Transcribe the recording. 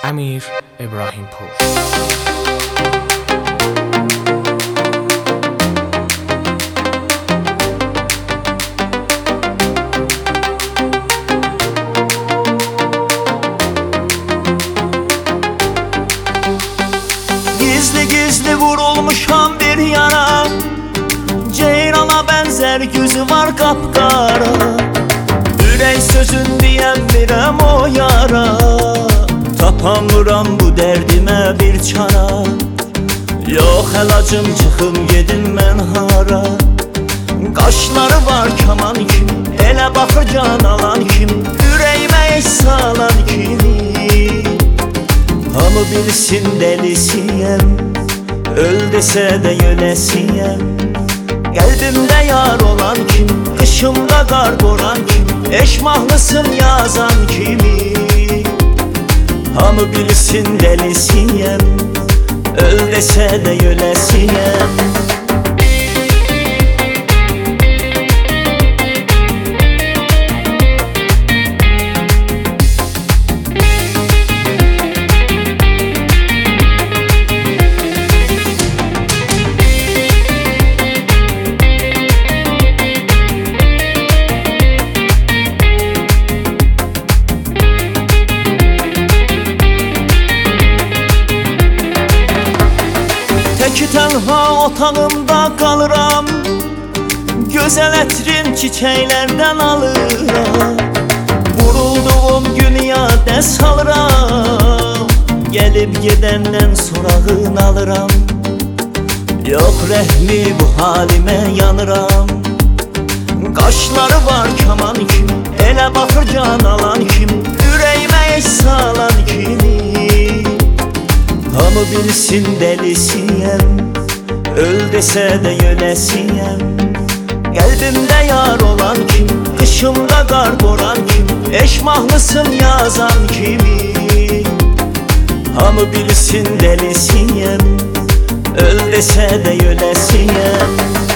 Əmir İbrahimpur. Gizli gizli vurulmuşam bir yara, ceyrana benzer gözü var kapkara. Ürək sözün deyəmirəm o yara, tapamıram bu dərdimə bir çara. Yox əlacım, çıxım gedim mən hara. Qaşları var kaman kimi, elə baxır can alan kimi, ürəyimə eş salan kimi. Hamı bilsin dəlisiyəm, öl desə də yöləsiyəm. Qəlbimdə yar olan kim, qışımda qar boran kim, eş mahnısın yazan kimi. Hamı bilsin dəlisiyəm, öl desə də yöləsiyəm. Tək tənha otağımda qalıram, gözəl ətrin çiçəklərdən alıram. Vurulduğum dünyada salıram, gəlib gedəndən sorağın alıram. Yox rəhmi bu halimə yanıram. Qaşları var kaman kimi, elə baxır can alan kimi, ürəyimə eş salan kimi. Hamı bilsin dəlisiyəm, öl desə də yöləsiyəm. Qəlbimdə yar olan kim, qışımda qar boran kim, eş mahnısın yazan kimi. Hamı bilsin dəlisiyəm, öl desə də yöləsiyəm.